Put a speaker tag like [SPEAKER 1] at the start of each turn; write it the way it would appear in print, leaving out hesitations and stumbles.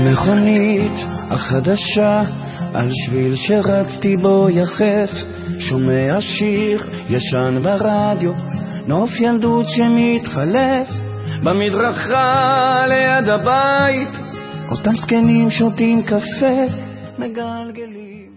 [SPEAKER 1] במכונית החדשה, על שביל שרצתי בו יחף, שומע שיר ישן ברדיו, נוף ילדות שמתחלף. במדרכה ליד הבית, אותם זקנים שותים קפה, מגלגלים